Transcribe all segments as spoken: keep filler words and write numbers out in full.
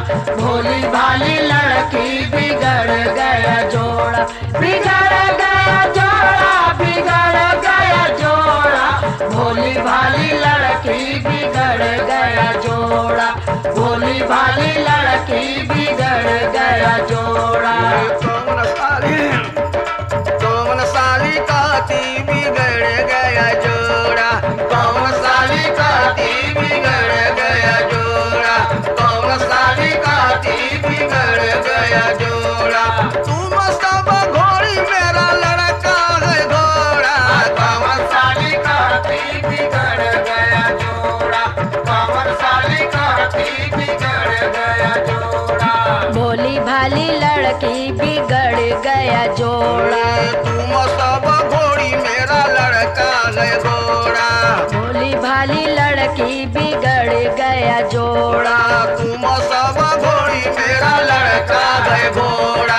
भोली भाली लड़की बिगड़ गया जोड़ा, बिगड़ गया जोड़ा, बिगड़ गया जोड़ा, भोली भाली लड़की बिगड़ गया जोड़ा, भोली भाली लड़की बिगड़ गया जोड़ा। कौन साली कौन साली काती बिगड़ गया जोड़ा, कौन साली काती बिगड़ गया जोड़ा, कौन साली काती बिगड़ गया जोड़ा। तुम सब घोड़ी मेरा लड़का है घोड़ा, कौन साली काती बिगड़ गया जोड़ा, कौन साली काती बिगड़ गया जोड़ा, भोली भाली लड़की बिगड़ गया जोड़ा, तुम सब घोड़ी मेरा लड़का है घोड़ा, भोली भाली लड़की बिगड़ गया जोड़ा। तुम सब घोड़ी मेरा लड़का है घोड़ा।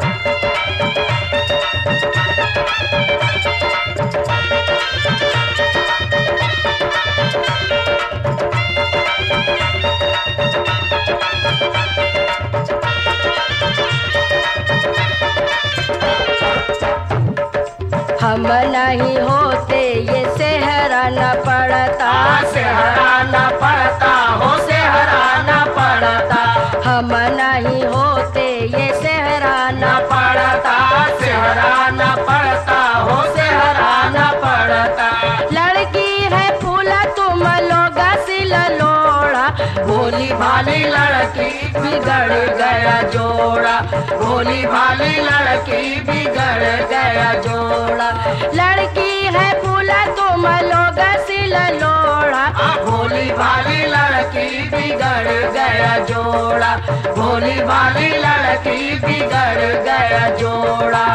हम नहीं होते ये सेहरा न पड़ता, सेहराना पड़ता हो, सेहराना पड़ता, हम नहीं होते ये सेहरा न पड़ता, सेहराना पड़ता हो, सेहराना पड़ता, लड़की है फूला तुम लोग सिल लोड़ा, भोली भाली लड़की बिगड़ गया जोड़ा, भोली भाली लड़की बिगड़ गया जोड़ा, लड़की है फूला तुम लोग सिल लोड़ा, भोली भाली लड़की बिगड़ गया जोड़ा, भोली भाली लड़की बिगड़ गया जोड़ा।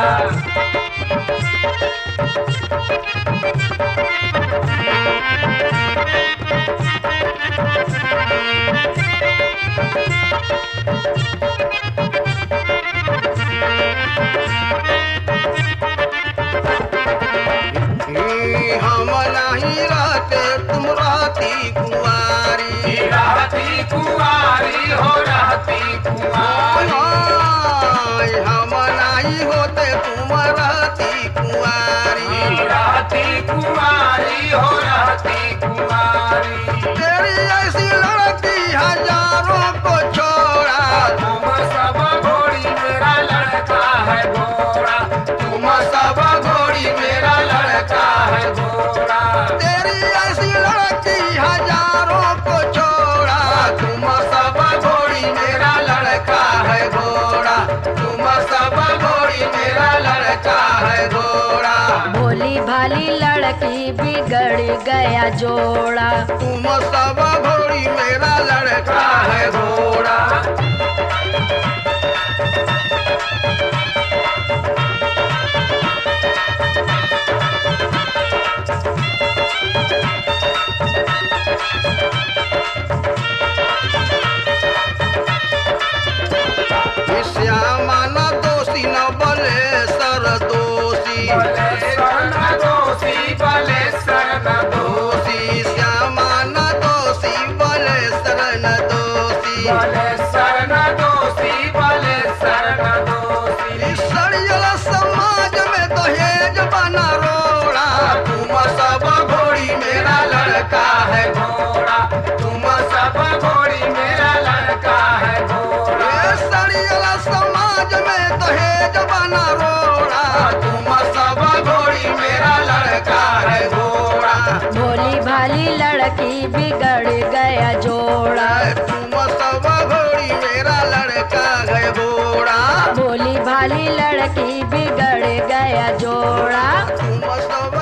हम नहीं रहते तुम रहती कुंवारी, रहती कुंवारी हो, रहती कुंवारी, हम नहीं होते तुम रहती कुंवारी, रहती कुंवारी हो, रहती कुंवारी, तेरी ऐसी लड़की हजारों को छोड़ा, तुम सब घोड़ी मेरा लड़का है घोड़ा, तुम सब घोड़ी मेरा लड़का है घोड़ा, तेरी ऐसी लड़की हजारों को छोड़ा, तुम सब घोड़ी मेरा लड़का है घोड़ा, तुम सब घोड़ी मेरा लड़का है घोड़ा, भोली भाली लड़की बिगड़ गया जोड़ा, तुम सब घोड़ी मेरा लड़का है घोड़ा। श्यामा न दोषी न बले सर दोषी, बलेश्वर न दोषी, बलेश्वर न दोषी श्यामा न दोषी बले सर न दोषी, बलेश्वर न दोषी, बलेश्वर न दोषी, सड़ियल समाज में दहेज बना रोड़ा, तुम सब घोड़ी मेरा लड़का है घोड़ा, तुम सब घोड़ी मेरा लड़का है घोड़ा, ये सड़ियल समाज में दहेज बना रोड़ा, तुम सब घोड़ी मेरा लड़का है घोड़ा, भोली भाली लड़की बिगड़ गया जोड़ा, तुम सब घोड़ी मेरा लड़का है घोड़ा, भोली भाली लड़की बिगड़ गया जोड़ा, तुम सब